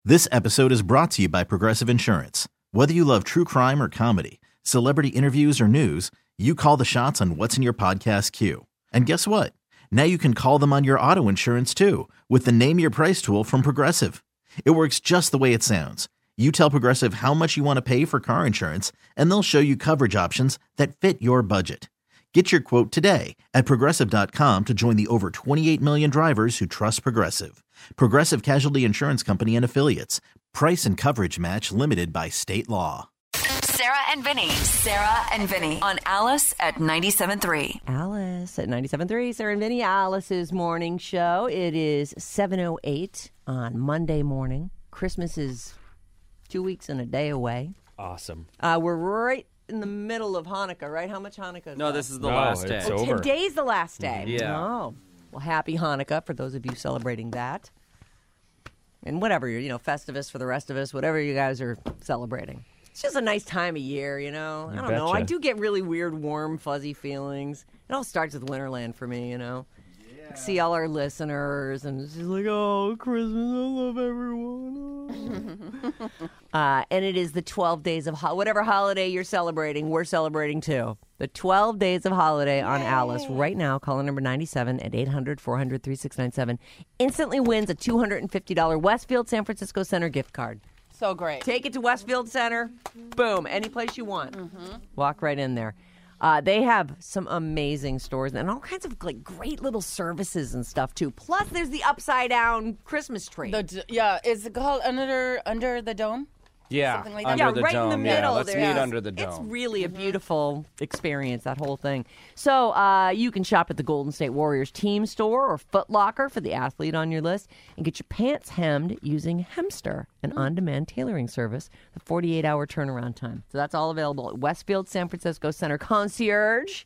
This episode is brought to you by Progressive Insurance. Whether you love true crime or comedy, celebrity interviews or news, you call the shots on what's in your podcast queue. And guess what? Now you can call them on your auto insurance too with the Name Your Price tool from Progressive. It works just the way it sounds. You tell Progressive how much you want to pay for car insurance, and they'll show you coverage options that fit your budget. Get your quote today at Progressive.com to join the over 28 million drivers who trust Progressive. Progressive Casualty Insurance Company and Affiliates. Price and coverage match limited by state law. Sarah and Vinny on Alice at 97.3. Alice at 97.3, Sarah and Vinny, Alice's morning show. It is 7:08 on Monday morning. Christmas is 2 weeks and a day away. Awesome. We're right in the middle of Hanukkah, right? How much Hanukkah is No, left? this is the last day. It's over. Today's the last day. Yeah. Oh. Well, happy Hanukkah for those of you celebrating that. And whatever, Festivus for the rest of us, whatever you guys are celebrating. It's just a nice time of year, I don't know. I do get really weird, warm, fuzzy feelings. It all starts with Winterland for me, Yeah. See all our listeners, and it's just like, oh, Christmas, I love everyone. And it is the 12 days of whatever holiday you're celebrating, we're celebrating too. The 12 days of holiday on Alice. Right now, caller number 97 at 800-400-3697 instantly wins a $250 Westfield San Francisco Center gift card. So great. Take it to Westfield Center. Boom. Any place you want. Walk right in there. They have some amazing stores and all kinds of great little services and stuff too. Plus, there's the upside down Christmas tree. Is it called Under the Dome? Yeah, Something like that. under the right dome. in the middle. Yeah, let's there's- meet under the dome. It's really a beautiful experience, that whole thing. So you can shop at the Golden State Warriors team store or Foot Locker for the athlete on your list and get your pants hemmed using Hemster, an on-demand tailoring service, the 48-hour turnaround time. So that's all available at Westfield San Francisco Center Concierge,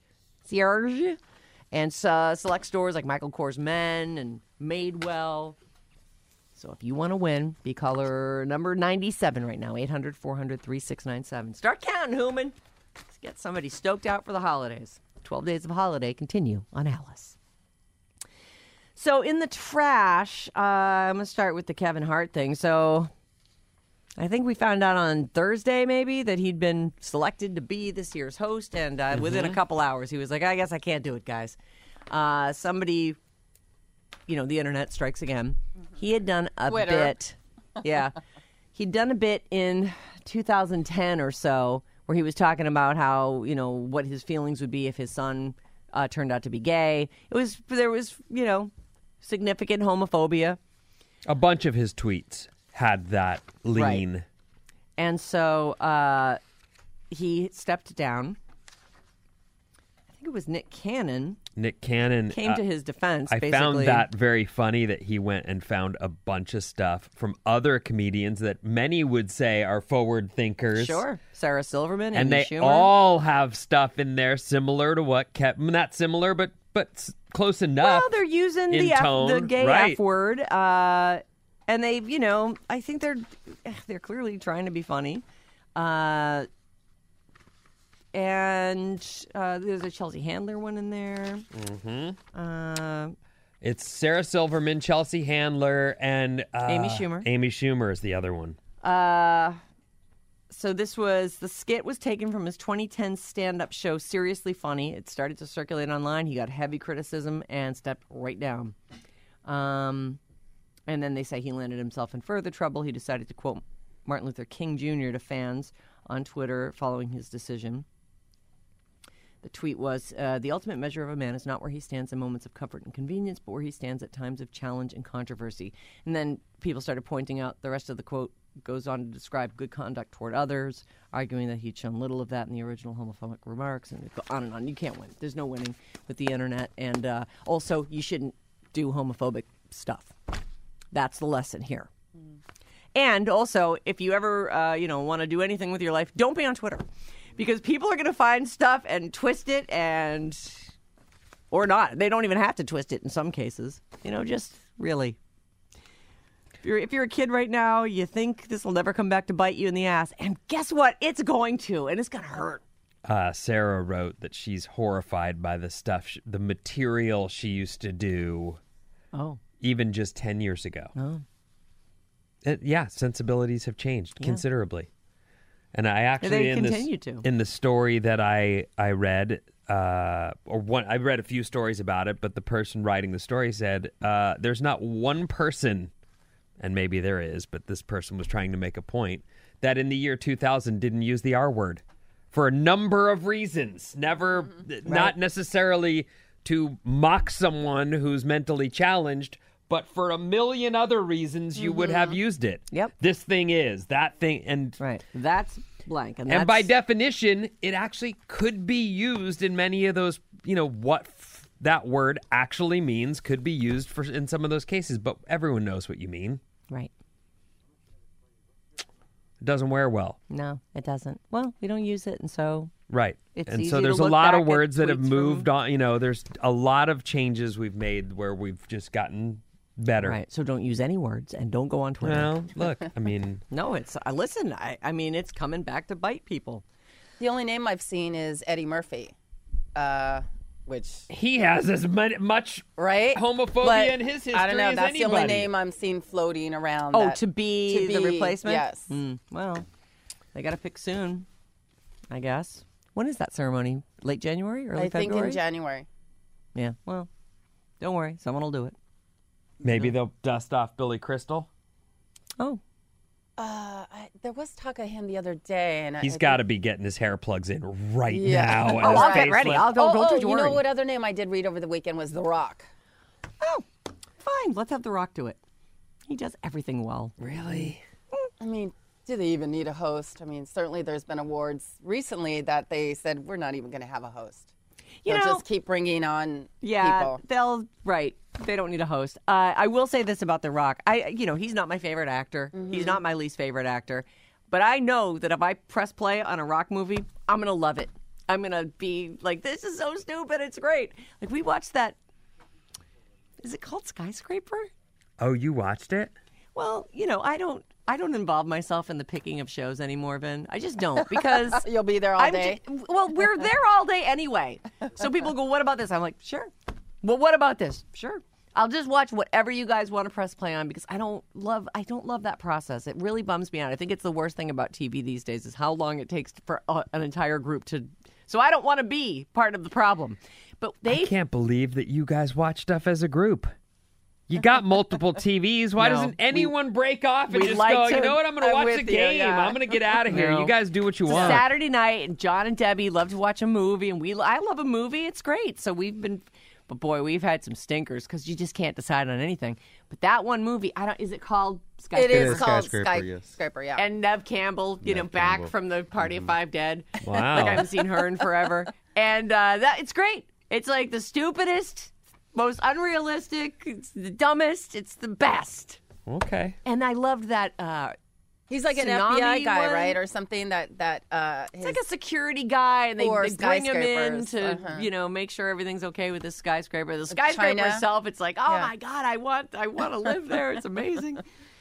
and select stores like Michael Kors Men and Madewell. So if you want to win, be caller number 97 right now, 800-400-3697. Start counting, Hooman. Let's get somebody stoked out for the holidays. 12 days of holiday continue on Alice. So in the trash, I'm going to start with the Kevin Hart thing. So I think we found out on Thursday maybe that he'd been selected to be this year's host. And within a couple hours, he was like, I guess I can't do it, guys. Somebody... the internet strikes again. He had done a Twitter. bit. Yeah. He'd done a bit in 2010 or so where he was talking about how, what his feelings would be if his son turned out to be gay. There was significant homophobia. A bunch of his tweets had that lean. Right. And so he stepped down. I think it was Nick Cannon came to his defense. I basically. found that very funny that he went and found a bunch of stuff from other comedians that many would say are forward thinkers. Sure. Sarah Silverman and Amy they Schumer. all have stuff in there similar to what not similar, but close enough. Well, they're using in the tone. gay Right. F word, and they've, I think they're clearly trying to be funny. And there's a Chelsea Handler one in there. Mm-hmm. It's Sarah Silverman, Chelsea Handler, and Amy Schumer. Amy Schumer is the other one. So the skit was taken from his 2010 stand-up show, Seriously Funny. It started to circulate online. He got heavy criticism and stepped right down. And then they say he landed himself in further trouble. He decided to quote Martin Luther King Jr. to fans on Twitter following his decision. The tweet was, the ultimate measure of a man is not where he stands in moments of comfort and convenience, but where he stands at times of challenge and controversy. And then people started pointing out the rest of the quote goes on to describe good conduct toward others, arguing that he'd shown little of that in the original homophobic remarks, and it go on and on. You can't win. There's no winning with the internet. And also, you shouldn't do homophobic stuff. That's the lesson here. And also, if you ever, want to do anything with your life, don't be on Twitter. Because people are going to find stuff and twist it or not. They don't even have to twist it in some cases. Just really. If you're a kid right now, you think this will never come back to bite you in the ass. And guess what? It's going to, and it's going to hurt. Sarah wrote that she's horrified by the stuff, the material she used to do. Oh. Even just 10 years ago. Oh. sensibilities have changed considerably. And I actually They continue to. In the story that I read, I read a few stories about it, but the person writing the story said there's not one person, and maybe there is, but this person was trying to make a point, that in the year 2000 didn't use the R word for a number of reasons. Not necessarily to mock someone who's mentally challenged, but for a million other reasons you would have used it. Yep. This thing is, that thing, and Right. That's blank. and by definition, it actually could be used in many of those, what that word actually means could be used in some of those cases, but everyone knows what you mean. Right. It doesn't wear well. No, it doesn't. Well, we don't use it, and so Right. It's and easy so to there's a look lot back of at words that have tweets moved from- on. There's a lot of changes we've made where we've just gotten better. right. So don't use any words, and don't go on Twitter. Well, look, I mean, No, it's listen. I mean, it's coming back to bite people. The only name I've seen is Eddie Murphy, which he has as much right homophobia But in his history I don't know. as That's the anybody. only name I'm seeing floating around. Oh, that- to be the replacement? Yes. Well, they got to pick soon, I guess. When is that ceremony? Late January, early I think February? in January. Yeah. Well, don't worry. Someone will do it. Maybe they'll dust off Billy Crystal. Oh, There was talk of him the other day, and He's got to be getting his hair plugs in right Yeah. now. Oh, and I'll his get ready. facelift. Don't you you worry. know what other name I did read over the weekend was The Rock. Oh, fine. Let's have The Rock do it. He does everything well. Really? I mean, do they even need a host? I mean, certainly there's been awards recently that they said we're not even going to have a host. You They'll know- just keep bringing on Yeah, people. They don't need a host. I will say this about The Rock. He's not my favorite actor. He's not my least favorite actor. But I know that if I press play on a Rock movie, I'm going to love it. I'm going to be like, this is so stupid. It's great. Like, we watched that. Is it called Skyscraper? Oh, you watched it? Well, I don't involve myself in the picking of shows anymore, Vin. I just don't because You'll be there all day. we're there all day anyway. So people go, "What about this?" I'm like, "Sure." Well, what about this? Sure. I'll just watch whatever you guys want to press play on because I don't love that process. It really bums me out. I think it's the worst thing about TV these days is how long it takes for an entire group to. So I don't want to be part of the problem. But I can't believe that you guys watch stuff as a group. You got multiple TVs. Why No, doesn't anyone break off and we'd just like go, to- you know what, I'm going to I'm watch with the you, game. yeah. I'm going to get out of here. No. You guys do what you It's a want. Saturday night, and John and Debbie love to watch a movie, and I love a movie. It's great. So but boy, we've had some stinkers because you just can't decide on anything. But that one movie, is it called It Skyscraper? is called Skyscraper, yes. Skyscraper, yeah. And Nev Campbell, back Campbell. from the Party of Five Dead. Wow. Like I haven't seen her in forever. And it's great. It's like the stupidest, most unrealistic, it's the dumbest, it's the best. Okay. And I loved that. He's like an Tsunami FBI guy, one? right, or something that It's like a security guy, and they Or bring him in skyscrapers, to, make sure everything's okay with this skyscraper. The skyscraper China? itself, it's like, oh Yeah. my god, I want to live there. It's amazing.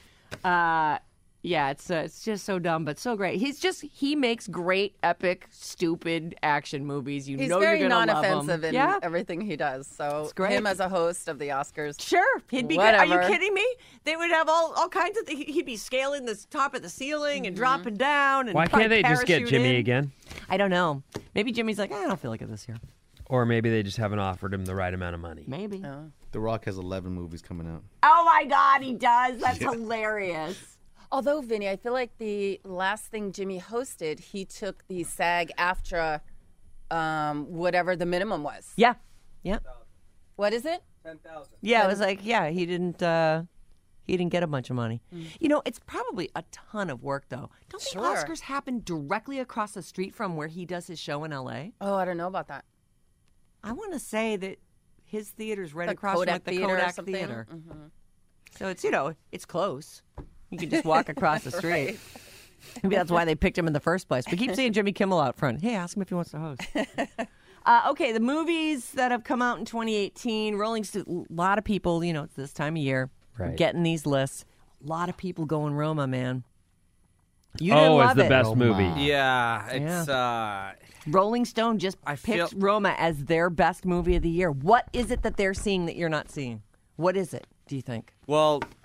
Yeah, it's just so dumb, but so great. He makes great, epic, stupid action movies. He's know very you're gonna love non-offensive him. in everything he does. So great. him as a host of the Oscars. Sure, he'd be good. Are you Whatever. kidding me? They would have all kinds of things. He'd be scaling the top of the ceiling and dropping down. And Why probably can't they just get parachute Jimmy in. again? I don't know. Maybe Jimmy's like, I don't feel like it this year. Or maybe they just haven't offered him the right amount of money. Maybe. The Rock has 11 movies coming out. Oh my God, he does. That's hilarious. Although, Vinny, I feel like the last thing Jimmy hosted, he took the SAG-AFTRA, whatever the minimum was. Yeah. Yeah. What is it? Yeah, it was like, he didn't get a bunch of money. It's probably a ton of work, though. Don't the Sure. Oscars happen directly across the street from where he does his show in L.A.? Oh, I don't know about that. I want to say that his theater's right The across from Kodak the Theater or Kodak something? Theater. So it's, it's close. You can just walk across the street. Maybe that's why they picked him in the first place. We keep seeing Jimmy Kimmel out front. Hey, ask him if he wants to host. Okay, the movies that have come out in 2018, Rolling Stone, a lot of people, it's this time of year, Right. getting these lists. A lot of people going Roma, man. You didn't It's love the it. best Roma. movie. Yeah, it's Rolling Stone just feel- picked Roma as their best movie of the year. What is it that they're seeing that you're not seeing? What is it, do you think? well,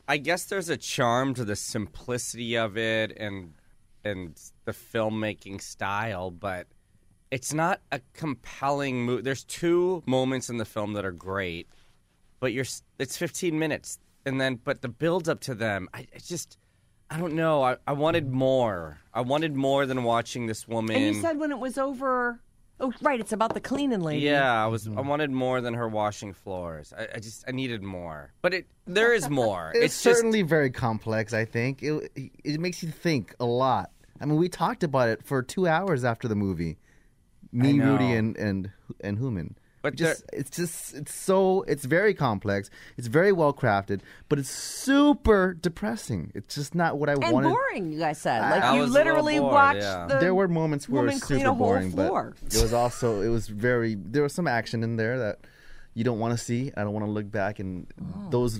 I guess there's a charm to the simplicity of it and the filmmaking style, but it's not a compelling movie. There's 2 moments in the film that are great, but it's 15 minutes, but the build up to them, I don't know. I wanted more. I wanted more than watching this woman. And you said when it was over. Oh, right. It's about the cleaning lady. Yeah, I wanted more than her washing floors. I needed more, but there is more. It's certainly very complex. I think it makes you think a lot. I mean, we talked about it for 2 hours after the movie. Me, Rudy, and Human. But it's very complex. It's very well crafted, but it's super depressing. It's just not what I wanted. And boring, you guys said. Like I you was a literally little bored, watched yeah. the There were moments where it woman was clean super a whole boring, floor. but there was some action in there that you don't want to see. I don't want to look back, and those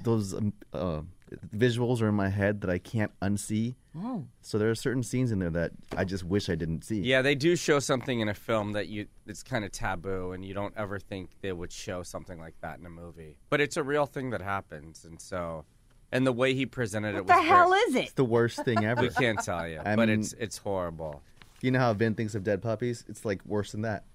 visuals are in my head that I can't unsee. Oh. So there are certain scenes in there that I just wish I didn't see. Yeah, they do show something in a film that it's kind of taboo, and you don't ever think they would show something like that in a movie. But it's a real thing that happens, and the way he presented What the hell is it? It's the worst thing ever. We can't tell you, I but mean- it's horrible. You know how Vin thinks of dead puppies? It's like worse than that.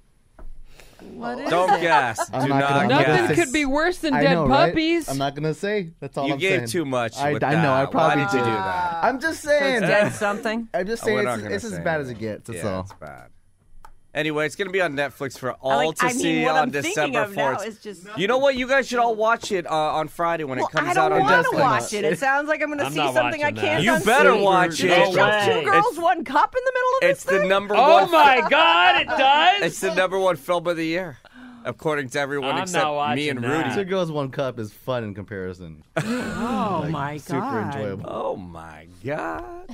What is Don't it? guess. I'm Do not not gonna- guess. Nothing could be worse than I dead know, right? puppies. I'm not gonna say. That's all You I'm gave saying. too much. I with know. that. I probably Why did you do did. that? I'm just So saying. it's dead something? I'm just We're saying not it's gonna as say bad as anything. it gets. That's Yeah, all. it's bad. Anyway, it's going to be on Netflix for all to I mean, see what on I'm thinking December of now 4th. is just. You know what? You guys should all watch it on Friday when it comes I out don't on want to Netflix. watch it. It sounds like I'm going to I'm see not something I watching can't that. You unsee. better watch Did it. they show way. Two Girls, One Cup in the middle of this It's the thing? number Oh one. my God! It does. It's the number one film of the year, according to everyone I'm except not watching me and that. Rudy. Two Girls, One Cup is fun in comparison. Oh, my God. Super enjoyable. Oh my God!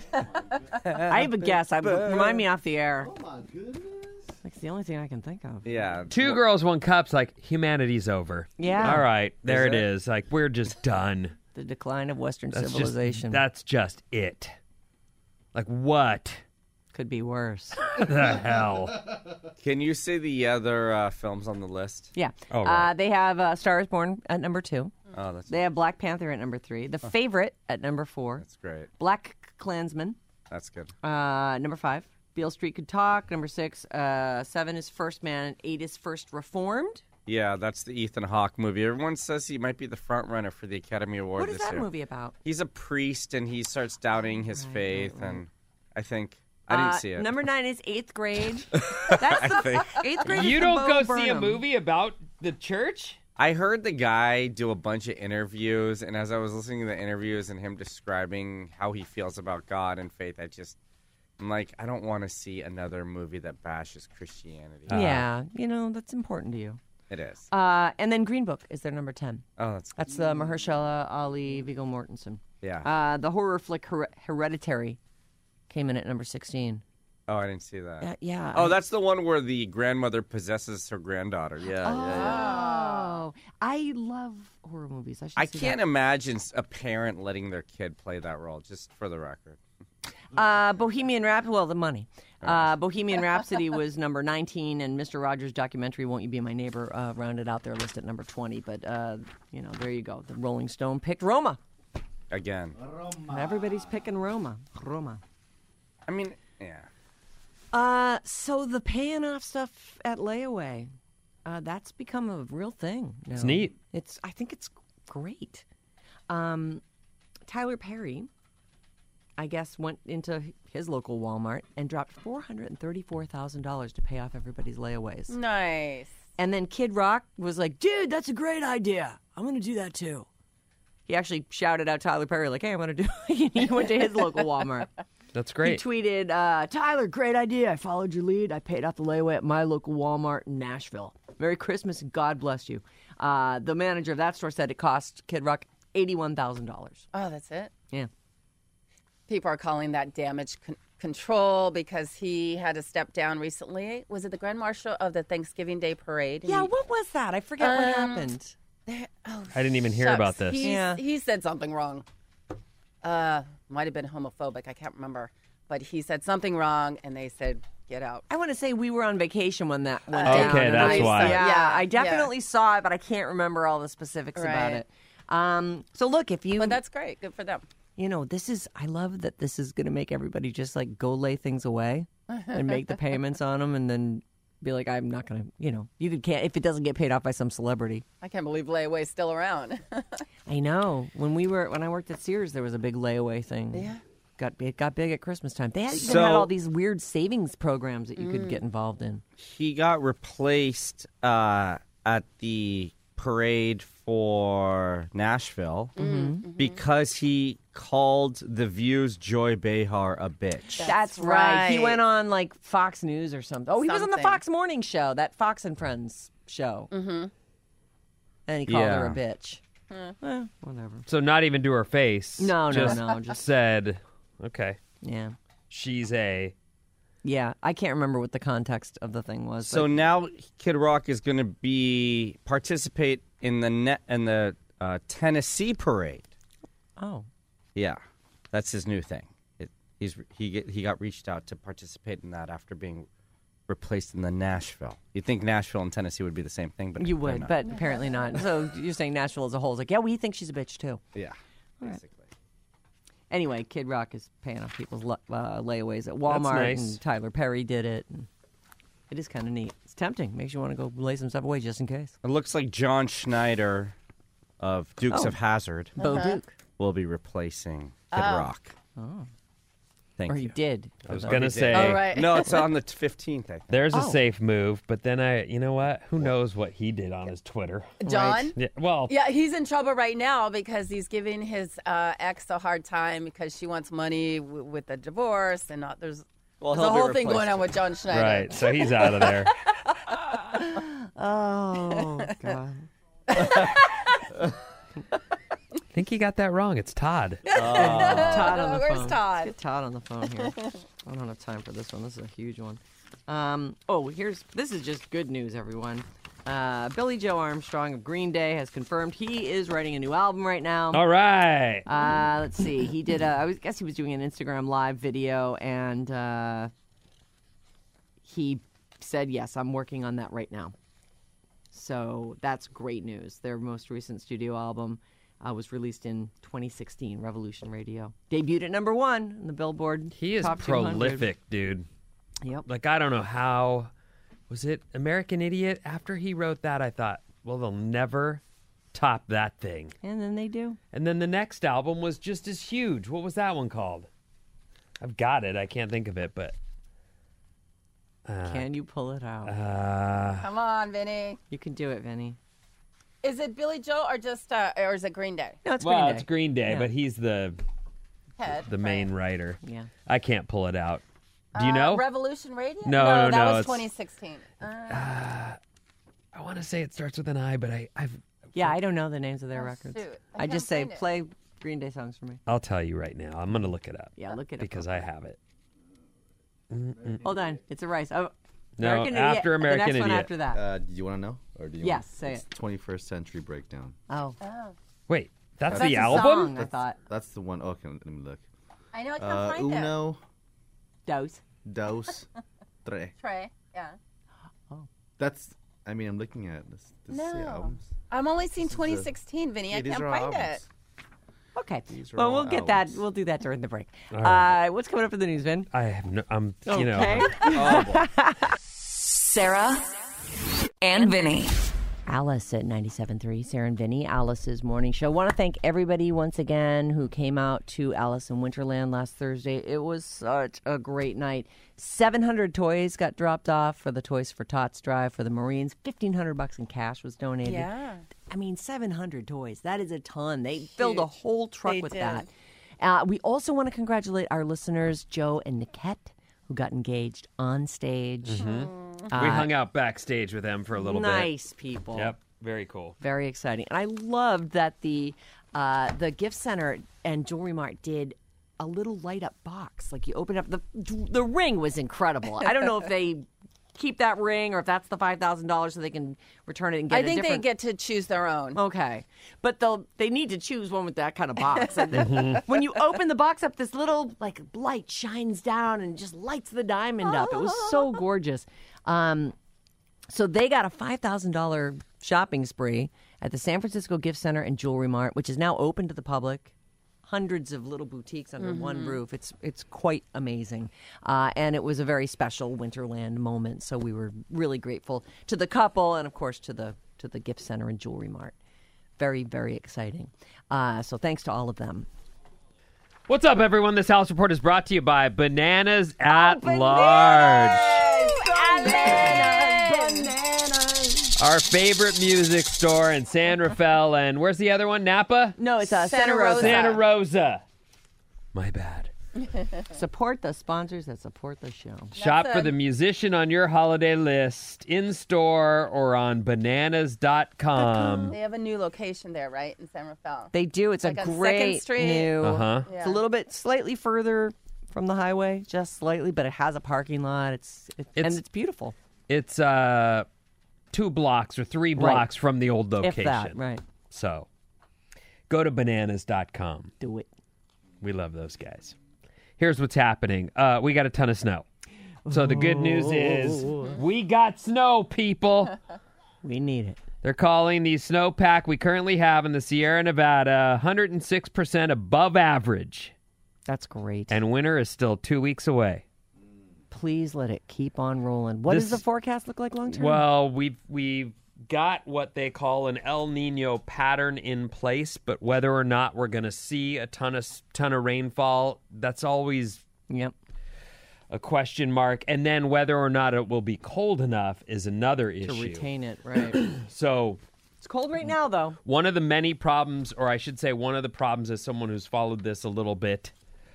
I have a guess. Remind me off the air. Oh my goodness. It's the only thing I can think of. Yeah, 2 Girls, 1 Cup's like humanity's over. Yeah. All right, there Is it it? is. Like we're just done. The decline of Western That's civilization. That's just it. Like what Could be worse. the hell? Can you see the other films on the list? Yeah. Oh, right. They have Star is Born at number 2. Oh, that's They have Black Panther at number 3. The Favorite at number 4. great. Black Klansman, That's good. number 5. Beale Street Could Talk, number 6. 7 is First Man, and 8 is First Reformed. Yeah, that's the Ethan Hawke movie. Everyone says he might be the front runner for the Academy Award What is this that year. movie about? He's a priest and he starts doubting his faith, and I think I didn't see it. Number 9 is 8th Grade. That's the think. 8th Grade. You is the don't go Bo see a Burnham. movie about the church? I heard the guy do a bunch of interviews, and as I was listening to the interviews and him describing how he feels about God and faith, I'm like, I don't want to see another movie that bashes Christianity. Yeah, that's important to you. It is. And then Green Book is their number 10. Oh, that's good. That's the Mahershala Ali, Viggo Mortensen. Yeah. The horror flick Hereditary came in at number 16. Oh, I didn't see that. Yeah. Oh, that's the one where the grandmother possesses her granddaughter. Yeah, Oh, I love horror movies. I see can't that. imagine a parent letting their kid play that role, just for the record. Bohemian Rhapsody, well, the money. Bohemian Rhapsody was number 19, and Mr. Rogers' documentary, Won't You Be My Neighbor, rounded out their list at number 20. But, there you go. The Rolling Stone picked Roma. Again. Everybody's picking Roma. I mean, yeah. So the paying off stuff at layaway, that's become a real thing now. It's neat. I think it's great. Tyler Perry, I guess, went into his local Walmart and dropped $434,000 to pay off everybody's layaways. Nice. And then Kid Rock was like, dude, that's a great idea. I'm going to do that too. He actually shouted out Tyler Perry, like, hey, I'm going to do it. He went to his local Walmart. That's great. He tweeted, Tyler, great idea. I followed your lead. I paid off the layaway at my local Walmart in Nashville. Merry Christmas and God bless you. The manager of that store said it cost Kid Rock $81,000. Oh, that's it? Yeah. People are calling that damage control because he had to step down recently. Was it the Grand Marshal of the Thanksgiving Day Parade? Yeah, what was that? I forget what happened. Oh, I didn't even hear shucks. about this. He said something wrong. Might have been homophobic. I can't remember. But he said something wrong, and they said, get out. I want to say we were on vacation when that went Okay, down. and that's I- why. Yeah, Yeah, I definitely saw it, but I can't remember all the specifics about Right. it. So look, if you, But that's great. Good for them. I love that this is going to make everybody just like go lay things away and make the payments on them and then be like, I'm not going to, you can't, if it doesn't get paid off by some celebrity. I can't believe layaway's still around. I know. When I worked at Sears, there was a big layaway thing. Yeah. It got big at Christmas time. They even had all these weird savings programs that you could get involved in. He got replaced at the parade for Nashville because he called The View's Joy Behar a bitch. That's right. He went on like Fox News or something. Oh, he was on the Something. Fox Morning Show, that Fox and Friends show. Mm-hmm. And he called her a bitch. Whatever. So not even to her face. No. Just said, okay, Yeah. she's a. Yeah, I can't remember what the context of the thing was. So but now Kid Rock is going to participate in the Tennessee parade. oh, Yeah, that's his new thing. He got reached out to participate in that after being replaced in the Nashville. You'd think Nashville and Tennessee would be the same thing, but you they're would, not. but apparently not. So you're saying Nashville as a whole is like, yeah, we think she's a bitch too. Yeah, basically. Anyway, Kid Rock is paying off people's layaways at Walmart, nice. and Tyler Perry did it. And it is kind of neat. It's tempting. Makes you want to go lay some stuff away just in case. It looks like John Schneider of Dukes of Hazzard Bo Duke. will be replacing Kid Rock. Oh. Thank Or you. he did. I was gonna say. All right. No, it's on the 15th, I think. There's a Oh. safe move, but then you know what? Who knows what he did on his Twitter? John? Yeah, well, Yeah, he's in trouble right now because he's giving his ex a hard time because she wants money with the divorce and not, there's a whole thing going on with John Schneider. right. So he's out of there. Oh, God. I think he got that wrong. It's Todd. Todd on the Where's phone. Todd? Let's get Todd on the phone here. I don't have time for this one. This is a huge one. This is just good news, everyone. Billy Joe Armstrong of Green Day has confirmed he is writing a new album right now. All right. Let's see. He did I guess he was doing an Instagram live video, and he said, yes, I'm working on that right now. So that's great news. Their most recent studio album was released in 2016, Revolution Radio. Debuted at number 1 in the Billboard He is Top 200. prolific, dude. Yep. Like, I don't know how. Was it American Idiot? After he wrote that, I thought, well, they'll never top that thing. And then they do. And then the next album was just as huge. What was that one called? I've got it. I can't think of it, but. Can you pull it out? Come on, Vinny. You can do it, Vinny. Is it Billy Joe or just, or is it Green Day? No, it's Well, Green Day. it's Green Day, Yeah. but he's the Head. main writer. Yeah. I can't pull it out. Do you know? Revolution Radio? No, that no, was it's- 2016. I want to say it starts with an I, but I've. Yeah, I don't know the names of their records. shoot. I I can't just say, find it. play Green Day songs for me. I'll tell you right now. I'm gonna look it up. Yeah, look it up. because I have it. Hold on. It's a rice. Oh, No, American after Idiot. American the next one Idiot. after that. Do you want to know? Or do you Yes, want... say it's 21st Century Breakdown. Oh, Wait, that's that's the a album? song, I thought. That's the one. Okay, let me look. I know I can't find it. Uno, Dose. dos, tres. Trey, yeah. That's. I mean, I'm looking at this No. albums. I'm only seeing This is 2016, Vinny. I Yeah, these can't are find albums. it. Okay. These are Well, all we'll get that. albums. We'll do that during the break. All right. What's coming up for the news, Vin? I have no. I'm. Okay. You know. Sarah and Vinny. Alice at 97.3, Sarah and Vinny, Alice's morning show. Want to thank everybody once again who came out to Alice in Winterland last Thursday. It was such a great night. 700 toys got dropped off for the Toys for Tots drive for the Marines. $1,500 in cash was donated. Yeah. I mean, 700 toys. That is a ton. They filled a whole truck They with did. that. We also want to congratulate our listeners, Joe and Niket, who got engaged on stage. We hung out backstage with them for a little bit. Nice people. Yep. Very cool. Very exciting. And I loved that the gift center and Jewelry Mart did a little light up box. Like you open up the ring was incredible. I don't know if they keep that ring or if that's the $5,000 so they can return it and get I a think different. they get to choose their own. Okay, but they need to choose one with that kind of box. And then when you open the box up, this little like light shines down and just lights the diamond up. It was so gorgeous. So they got a $5,000 shopping spree, at the San Francisco Gift Center and Jewelry Mart, which is now open to the public. Hundreds of little boutiques under one roof. It's quite amazing. And it was a very special Winterland moment. So we were really grateful to the couple and, of course, to the Gift Center and Jewelry Mart. Very, very exciting. So thanks to all of them. What's up, everyone? This House Report is brought to you by Bananas at Large. Bananas. Our favorite music store in San Rafael. And where's the other one? Napa? No, it's Santa Santa Rosa. Santa Rosa. My bad. Support the sponsors that support the show. Shop for the musician on your holiday list, in-store or on bananas.com. They have a new location there, right, in San Rafael? They do. It's Like a on 2nd great Street. new. Uh-huh. Yeah. It's a little bit slightly further from the highway, just slightly, but it has a parking lot. And it's beautiful. It's 2 blocks or 3 blocks from the old location. If that, right. So go to bananas.com. Do it. We love those guys. Here's what's happening. We got a ton of snow. So the good news is we got snow, people. We need it. They're calling the snowpack we currently have in the Sierra Nevada 106% above average. That's great. And winter is still 2 weeks away. Please let it keep on rolling. What does the forecast look like long term? Well, we've got what they call an El Nino pattern in place, but whether or not we're going to see a ton of rainfall, that's always a question mark. And then whether or not it will be cold enough is another issue. To retain it, right. So It's cold right now, though. one of the many problems, or I should say one of the problems as someone who's followed this a little bit,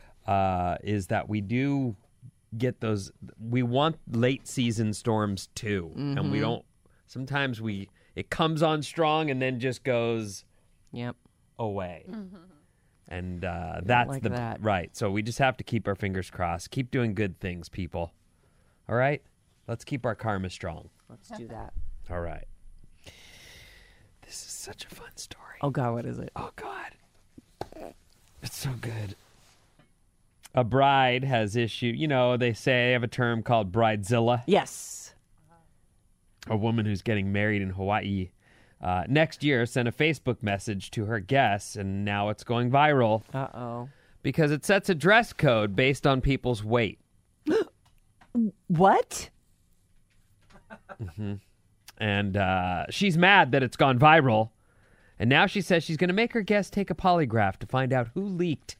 is that we do get those, we want late season storms too. And we don't, sometimes it comes on strong and then just goes away. And that's like the that. right. So we just have to keep our fingers crossed. Keep doing good things, people. All right? Let's keep our karma strong. Let's do that. All right. This is such a fun story. Oh, God, what is it? Oh, God. It's so good. A bride has issued, they say they have a term called bridezilla. Yes. A woman who's getting married in Hawaii next year sent a Facebook message to her guests, and now it's going viral Uh-oh. because it sets a dress code based on people's weight. What? And she's mad that it's gone viral, and now she says she's going to make her guests take a polygraph to find out who leaked.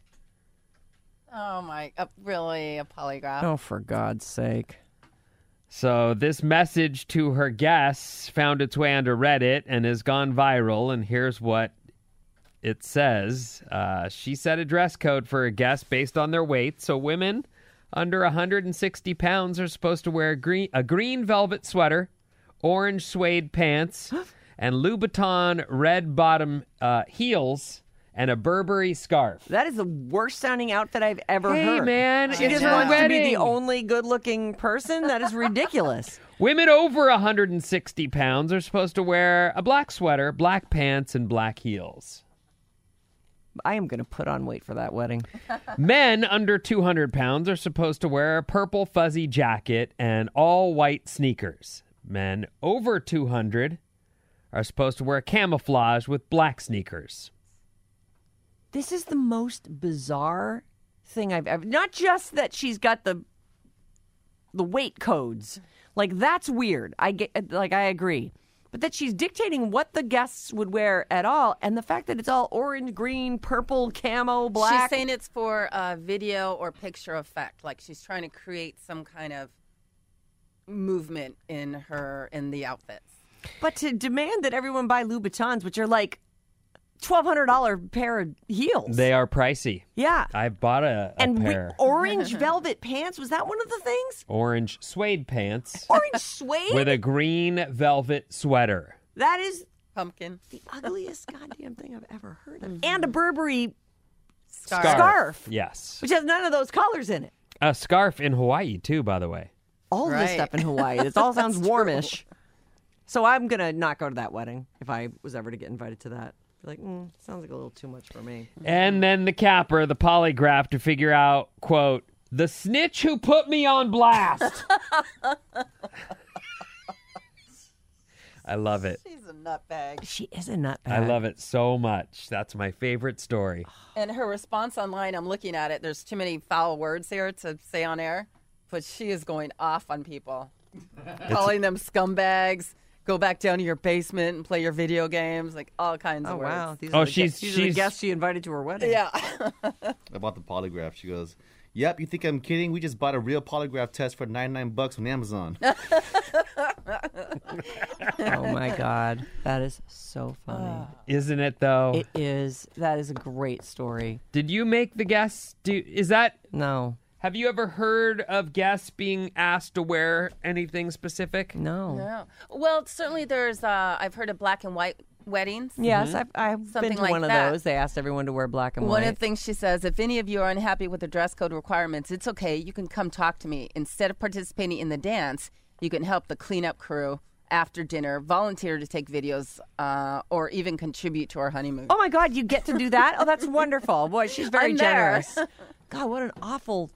Oh, my. Really? A polygraph? Oh, for God's sake. So this message to her guests found its way onto Reddit and has gone viral, and here's what it says. She set a dress code for her guests based on their weight, so women under 160 pounds are supposed to wear a green velvet sweater, orange suede pants, and Louboutin red bottom heels, and a Burberry scarf. That is the worst sounding outfit I've ever Hey, heard. man, She it's just her wants to be wedding. the only good-looking person? That is ridiculous. Women over 160 pounds are supposed to wear a black sweater, black pants, and black heels. I am going to put on weight for that wedding. Men under 200 pounds are supposed to wear a purple fuzzy jacket and all white sneakers. Men over 200 are supposed to wear camouflage with black sneakers. This is the most bizarre thing I've ever... Not just that she's got the weight codes. Like, that's weird. I agree. But that she's dictating what the guests would wear at all, and the fact that it's all orange, green, purple, camo, black. She's saying it's for video or picture effect. Like she's trying to create some kind of movement in the outfits. But to demand that everyone buy Louboutins, which are like $1,200 pair of heels. They are pricey. Yeah. I've bought a pair. Orange velvet pants, was that one of the things? Orange suede pants Orange suede? with a green velvet sweater. That is Pumpkin. the ugliest goddamn thing I've ever heard of. And a Burberry Scarf. scarf, Yes. which has none of those colors in it. A scarf in Hawaii, too, by the way. All of this Right. stuff in Hawaii. This all sounds warmish. So I'm going to not go to that wedding if I was ever to get invited to that. Like, sounds like a little too much for me. And then the capper, the polygraph, to figure out, quote, the snitch who put me on blast. I love it. She's a nutbag. She is a nutbag. I love it so much. That's my favorite story. And her response online, I'm looking at it. There's too many foul words here to say on air, but she is going off on people, calling them scumbags. Go back down to your basement and play your video games, like all kinds of Oh, words. wow. These Oh, are the she's- these are the she's- guests she invited to her wedding. Yeah. About the polygraph, she goes, "Yep, you think I'm kidding? We just bought a real polygraph test for $99 on Amazon." Oh, my God. That is so funny. Isn't it, though? It is. That is a great story. Did you make the guests is that... No. Have you ever heard of guests being asked to wear anything specific? No. Yeah. Well, certainly there's, I've heard of black and white weddings. Yes, I've Something been to like one that. of those. They asked everyone to wear black and One white. of the things she says, if any of you are unhappy with the dress code requirements, it's okay. You can come talk to me. Instead of participating in the dance, you can help the cleanup crew after dinner, volunteer to take videos, or even contribute to our honeymoon. Oh, my God, you get to do that? Oh, that's wonderful. Boy, she's very I'm there. generous. God, what an awful...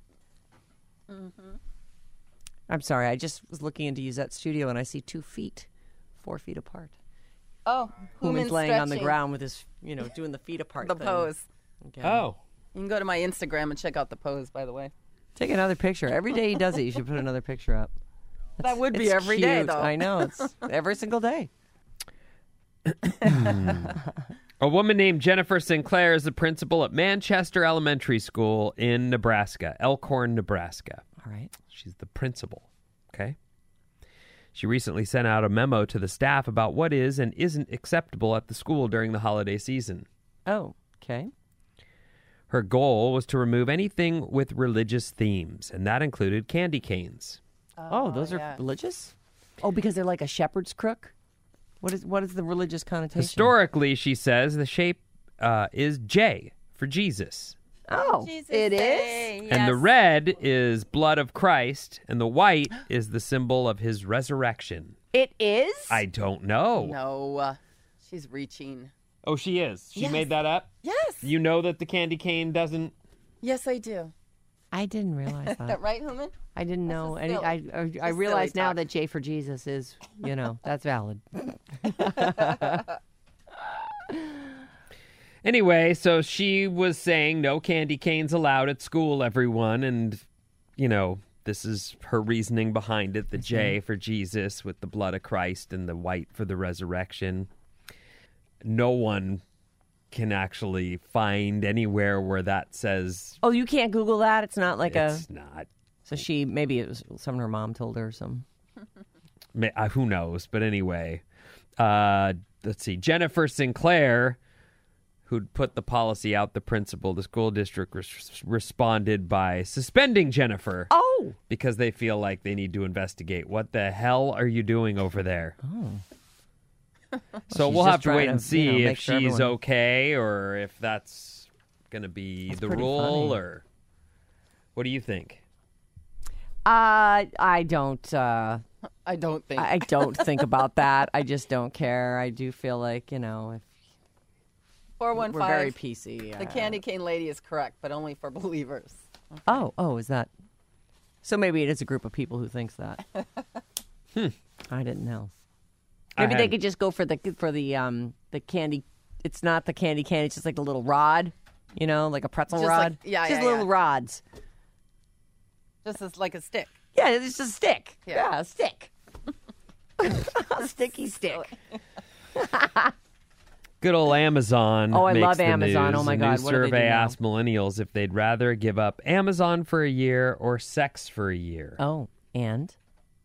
I'm sorry. I just was looking into Yuzette's studio, and I see 2 feet, 4 feet apart. Oh, Human's laying on the stretching. ground with his, doing the feet apart The thing. pose. Okay. Oh. You can go to my Instagram and check out the pose, by the way. Take another picture. Every day he does it, you should put another picture up. That would be It's every day, cute. though. I know. It's every single day. A woman named Jennifer Sinclair is the principal at Manchester Elementary School in Nebraska, Elkhorn, Nebraska. All right. She's the principal, okay? She recently sent out a memo to the staff about what is and isn't acceptable at the school during the holiday season. Oh, okay. Her goal was to remove anything with religious themes, and that included candy canes. Oh, those are yeah. religious? Oh, because they're like a shepherd's crook? What is the religious connotation? Historically, she says, the shape is J for Jesus. Oh, Jesus it is? Day, And the yes. red is blood of Christ, and the white is the symbol of his resurrection. It is? I don't know. No, she's reaching. Oh, she is. She Yes. made that up? Yes. You know that the candy cane doesn't... Yes, I do. I didn't realize that. Right, Human? I didn't know. That's a I silly realize now talk. that J for Jesus is, that's valid. Anyway, so she was saying no candy canes allowed at school, everyone. And, this is her reasoning behind it. The J for Jesus with the blood of Christ and the white for the resurrection. No one can actually find anywhere where that says Oh, you can't Google that? It's not like it's not. So maybe it was something her mom told her or something. Who knows? But anyway, let's see. Jennifer Sinclair, who'd put the policy out, the principal, the school district responded by suspending Jennifer. Oh! Because they feel like they need to investigate. What the hell are you doing over there? Oh. So she's we'll just have to trying wait to, and see make if sure she's everyone- okay or if that's going to be That's the pretty rule funny. or what do you think? I don't. I don't think. I don't think about that. I just don't care. I do feel like if 415. we're very PC. The candy cane lady is correct, but only for believers. Oh, is that? So maybe it is a group of people who thinks that. I didn't know. Maybe they could just go for the candy. It's not the candy cane. It's just like the little rod, like a pretzel Just rod. like- yeah, just yeah, little yeah. rods. Just as like a stick. Yeah, it's just a stick. Yeah. Yeah, a stick. A sticky stick. Good old Amazon. Oh, I makes love the Amazon. news. Oh, my A God, new what do they do survey now? asked millennials if they'd rather give up Amazon for a year or sex for a year. Oh, and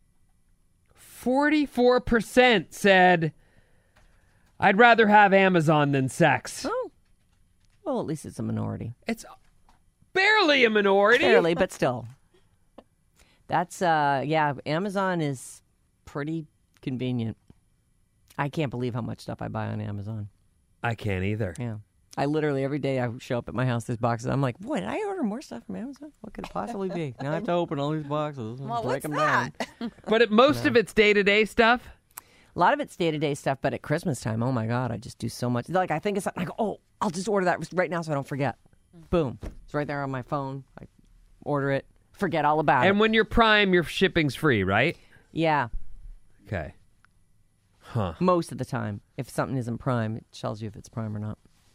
44% said, I'd rather have Amazon than sex. oh, well, at least it's a minority. It's barely a minority. Barely, but still. That's Amazon is pretty convenient. I can't believe how much stuff I buy on Amazon. I can't either. Yeah. I literally every day I show up at my house, there's boxes. I'm like, boy, did I order more stuff from Amazon? What could it possibly be? Now I have to open all these boxes and Well, break what's them that? down. But most of it's day-to-day stuff. A lot of it's day-to-day stuff, but at Christmas time, oh my God, I just do so much. Like I think it's something, I go, oh, I'll just order that right now so I don't forget. Boom. It's right there on my phone. I order it, forget all about it. And when you're Prime, your shipping's free, right? Yeah. Okay. Huh. Most of the time. If something isn't Prime, it tells you if it's Prime or not.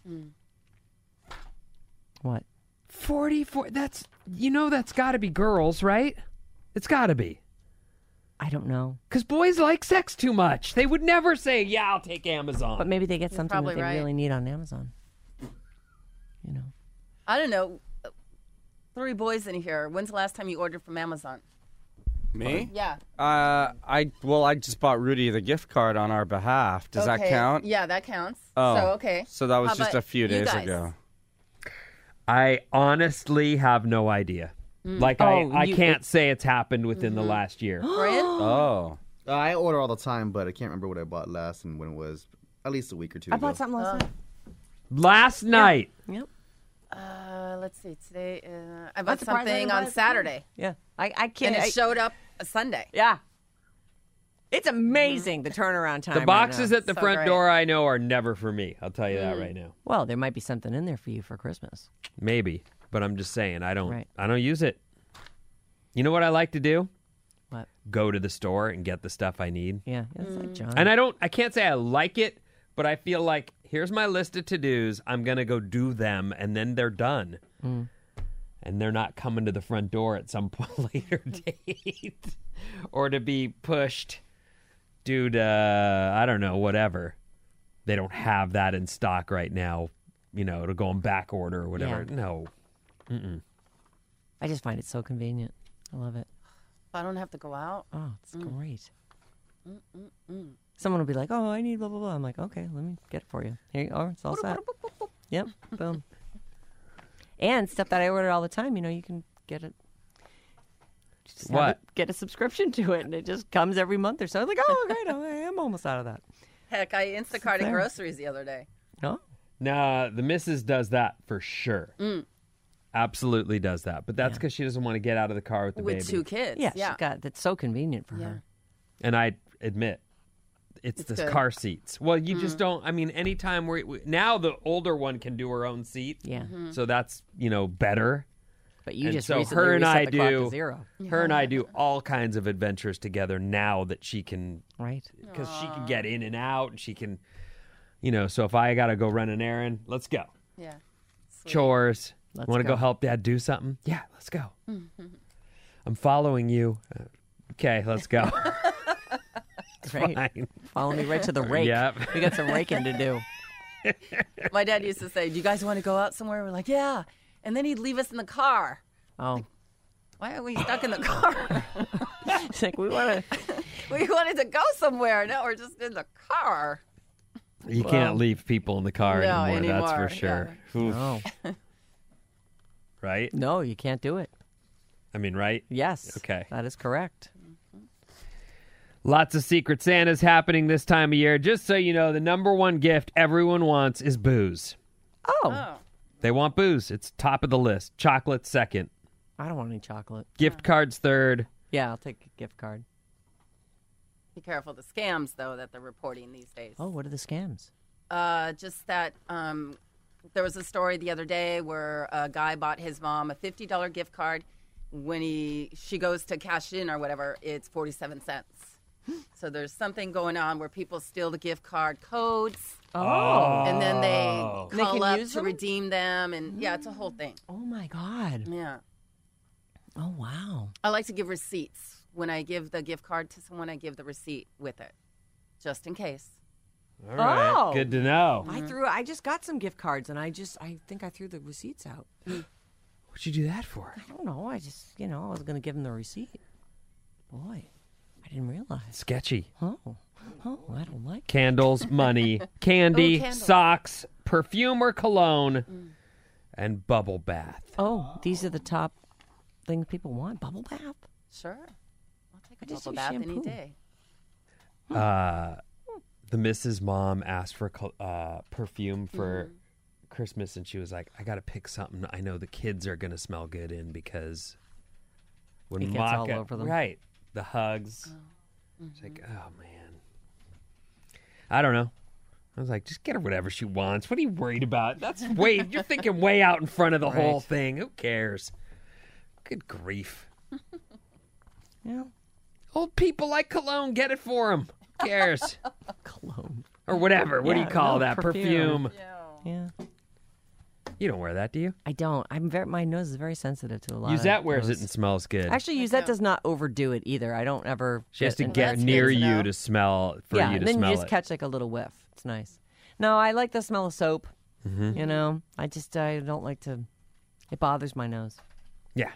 What? 44. That's got to be girls, right? It's got to be. I don't know. Because boys like sex too much. They would never say, yeah, I'll take Amazon. But maybe they get something that probably they right. really need on Amazon. You know. I don't know. 3 boys in here. When's the last time you ordered from Amazon? Me? Yeah. I just bought Rudy the gift card on our behalf. Does that Okay. count? Yeah, that counts. Oh, So, okay. So that was How just about a few you days guys? ago. I honestly have no idea. Like, I can't say it's happened within the last year. Brian? Oh. I order all the time, but I can't remember what I bought last and when it was. At least a week or two I ago. bought something last night. Last night. Yep. Let's see. Today, I I'm bought surprised I something didn't buy on it. Saturday, Yeah. I and can't. it showed up a Sunday. Yeah. It's amazing the turnaround time. The right boxes now. at the So front great. door I know are never for me. I'll tell you that right now. Well, there might be something in there for you for Christmas. Maybe, but I'm just saying I don't Right. use it. You know what I like to do? What? Go to the store and get the stuff I need. Yeah. That's like John. And I can't say I like it, but I feel like here's my list of to-dos. I'm going to go do them and then they're done. And they're not coming to the front door at some point later date or to be pushed due to, I don't know, whatever. They don't have that in stock right now, to go on back order or whatever. Yeah. No. I just find it so convenient. I love it. I don't have to go out. Oh, it's great. Someone will be like, "Oh, I need blah blah blah." I'm like, "Okay, let me get it for you. Here you go. It's all set." Yep. Boom. And stuff that I order all the time. You can get it. Just have What? it- get a subscription to it, and it just comes every month or so. I'm like, "Oh, great! I am almost out of that." Heck, I Instacarted there. groceries the other day. Oh, Nah, the missus does that for sure. Absolutely does that. But that's because she doesn't want to get out of the car with the With baby. 2 kids. yeah. She got that's so convenient for Yeah. her. And I admit, it's the good. car seats. Well, you just don't. I mean, anytime now the older one can do her own seat. Yeah. So that's better. But you And just so recently her and reset I the clock to do. 0. Her and I do all kinds of adventures together now that she can, Right. because she can get in and out, and she can, So if I gotta go run an errand, let's go. Yeah. Chores. Let's Want to go. go help Dad do something? Yeah, let's go. I'm following you. Okay, let's go. Right. Fine. Follow me right to the rake. Yep. We got some raking to do. My dad used to say, "Do you guys want to go out somewhere?" We're like, "Yeah." And then he'd leave us in the car. Oh, Why are we stuck in the car? it's like we want to. We wanted to go somewhere. No, we're just in the car. You can't leave people in the car No, anymore, that's anymore, for sure. Oof. No, Right? no, you can't do it. I mean, right? Yes. Okay. That is correct. Lots of Secret Santas happening this time of year. Just so you know, the number one gift everyone wants is booze. Oh, They want booze. It's top of the list. Chocolate second. I don't want any chocolate. Gift cards third. Yeah, I'll take a gift card. Be careful the scams, though, that they're reporting these days. Oh, what are the scams? Just that there was a story the other day where a guy bought his mom a $50 gift card. When she goes to cash in or whatever, it's 47 cents. So there's something going on where people steal the gift card codes, and then they They call can up use to them? redeem them, and yeah, it's a whole thing. Oh my God. Yeah, Oh wow. I like to give receipts when I give the gift card to someone. I give the receipt with it, just in case. All right. Oh. Good to know. I just got some gift cards and I think I threw the receipts out. What'd you do that for? I don't know. I just I was gonna give them the receipt. Boy, I didn't realize. Sketchy. Oh, I don't like it. Candles, money, candy, Oh, candles. socks, perfume or cologne, and bubble bath. Oh, these are the top things people want. Bubble bath. Sure, I'll take a I just bubble use bath any shampoo. day. The Mrs. Mom asked for perfume for Christmas, and she was like, I got to pick something I know the kids are going to smell good in because when It gets all over them. Right. The hugs. It's like, oh, man. I don't know. I was like, just get her whatever she wants. What are you worried about? You're thinking way out in front of the whole thing. Who cares? Good grief. Yeah. Old people like cologne. Get it for them. Who cares? Or whatever. What do you Yeah, call no, that? Perfume. Yeah. You don't wear that, do you? I don't. My nose is very sensitive to a lot of Uzette wears those. it and smells good. Actually, Uzette does not overdo it either. I don't ever. She has to an- get That's near good to you know. to smell, for yeah, you and to then smell you just it. catch like a little whiff. It's nice. No, I like the smell of soap. Mm-hmm. You know, I don't like to. It bothers my nose, Yeah.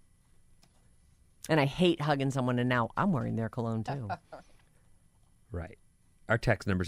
and I hate hugging someone. And now I'm wearing their cologne too. Right. Our text number is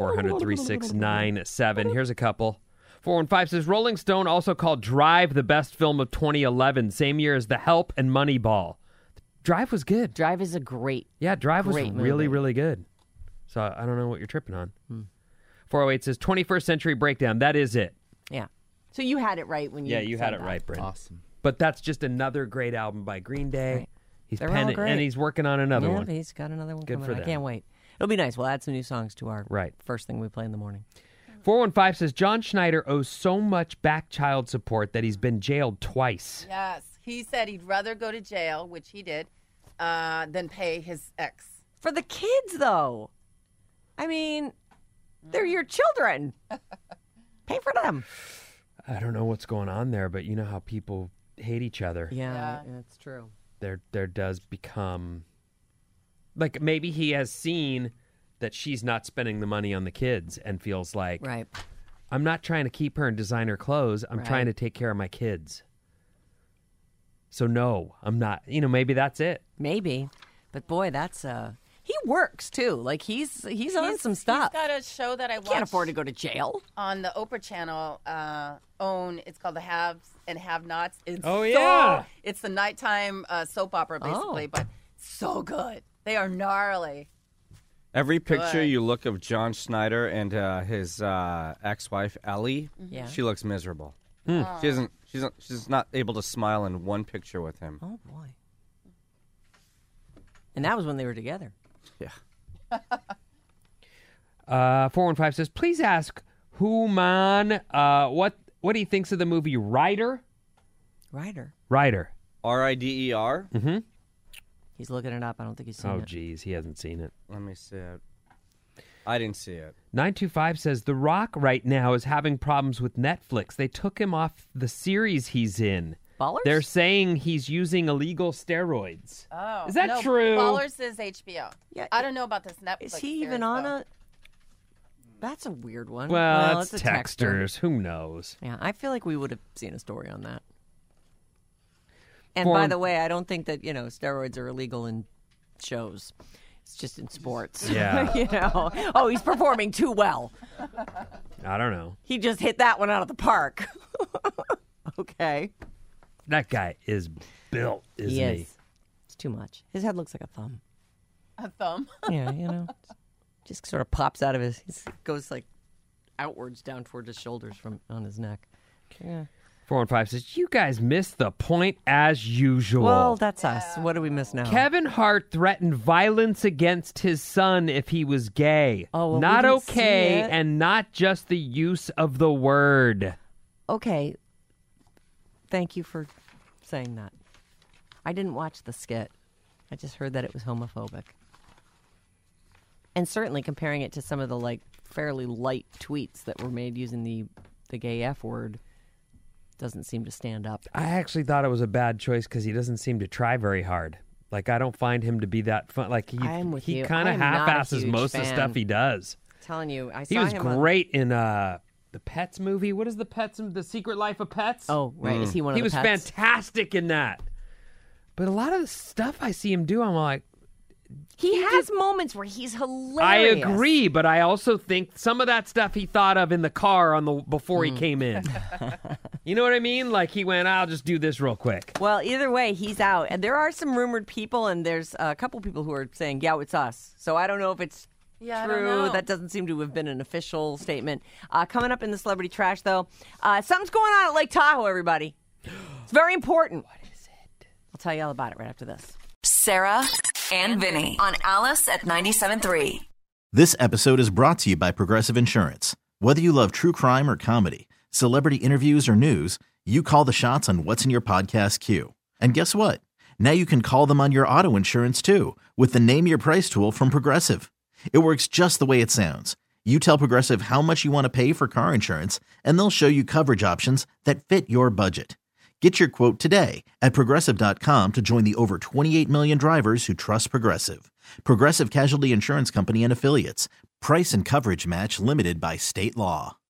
800-400-3697. Here's a couple. 415 says, Rolling Stone also called Drive the best film of 2011, same year as The Help and Moneyball. Drive was good. Drive is a great. Yeah, Drive was Great really, movie. really good. So I don't know what you're tripping on. 408 says, 21st Century Breakdown. That is it. Yeah. So you had it right when you. Yeah, you said had it that. right, Brent. Awesome. But that's just another great album by Green Day. Right. He's They're all penning, great. and he's working on another Yeah, one. he's got another one Good coming. for I them. can't wait. It'll be nice. We'll add some new songs to our Right. first thing we play in the morning. 415 says, John Schneider owes so much back child support that he's been jailed twice. Yes. He said he'd rather go to jail, which he did, than pay his ex. For the kids, though. I mean, they're your children. Pay for them. I don't know what's going on there, but you know how people hate each other. Yeah, that's true. There does become, like, maybe he has seen that she's not spending the money on the kids and feels like, Right. I'm not trying to keep her in designer clothes. I'm Right. trying to take care of my kids. So no, I'm not. You know, maybe that's it. Maybe. But boy, that's he works too. Like he's on some stuff. He's got a show that I watched Can't afford to go to jail. on the Oprah channel. It's called The Haves and Have-Nots. It's Oh, yeah. It's the nighttime soap opera, basically, Oh. but so good. They are gnarly. Every picture Good. you look of John Schneider and his ex-wife Ellie, Yeah. she looks miserable. She's not able to smile in one picture with him. Oh boy. And that was when they were together. Yeah. 415 says, please ask Human what he thinks of the movie Rider. Ryder. Rider. R-I-D-E-R? Mm-hmm. He's looking it up. I don't think he's seen Oh, it. geez, he hasn't seen it. Let me see it. I didn't see it. 925 says, The Rock right now is having problems with Netflix. They took him off the series he's in. Ballers? They're saying he's using illegal steroids. Oh, Is that no, true? Ballers is HBO. Yeah, I don't know about this Netflix. Is he series, even on though. a? That's a weird one. Well, it's a texter. texters. Who knows? Yeah, I feel like we would have seen a story on that. And For- by the way, I don't think that steroids are illegal in shows. It's just in sports. Yeah. Oh, he's performing too well. I don't know. He just hit that one out of the park. Okay. That guy is built, isn't He he? is. It's too much. His head looks like a thumb. A thumb. Yeah, just sort of pops out of his. Goes like outwards down toward his shoulders from on his neck. Yeah. 415 says, you guys missed the point as usual. Well, that's us. What do we miss now? Kevin Hart threatened violence against his son if he was gay. Oh, well, we not didn't see okay, it. and not just the use of the word. Okay. Thank you for saying that. I didn't watch the skit. I just heard that it was homophobic. And certainly comparing it to some of the fairly light tweets that were made using the gay F word doesn't seem to stand up. I actually thought it was a bad choice because he doesn't seem to try very hard. Like, I don't find him to be that fun. Like, I'm with he you. kind of I'm not a half-asses huge most of the fan. stuff he does. I'm telling you, I saw He was him on- great in the Pets movie. What is the Pets? The Secret Life of Pets? Oh, right. Is he one of He the was pets? fantastic in that. But a lot of the stuff I see him do, I'm like, He has moments where he's I hilarious. agree, but I also think some of that stuff he thought of in the car before he came in. You know what I mean? Like he went, I'll just do this real quick. Well, either way, he's out. And there are some rumored people, and there's a couple people who are saying, yeah, it's us. So I don't know if it's Yeah, I don't true. know. That doesn't seem to have been an official statement. Coming up in the celebrity trash, though, something's going on at Lake Tahoe, everybody. It's very important. What is it? I'll tell you all about it right after this. Sarah and Vinny on Alice at 97.3. This episode is brought to you by Progressive Insurance. Whether you love true crime or comedy, celebrity interviews or news, you call the shots on what's in your podcast queue. And guess what? Now you can call them on your auto insurance too with the Name Your Price tool from Progressive. It works just the way it sounds. You tell Progressive how much you want to pay for car insurance, and they'll show you coverage options that fit your budget. Get your quote today at Progressive.com to join the over 28 million drivers who trust Progressive. Progressive Casualty Insurance Company and Affiliates. Price and coverage match limited by state law.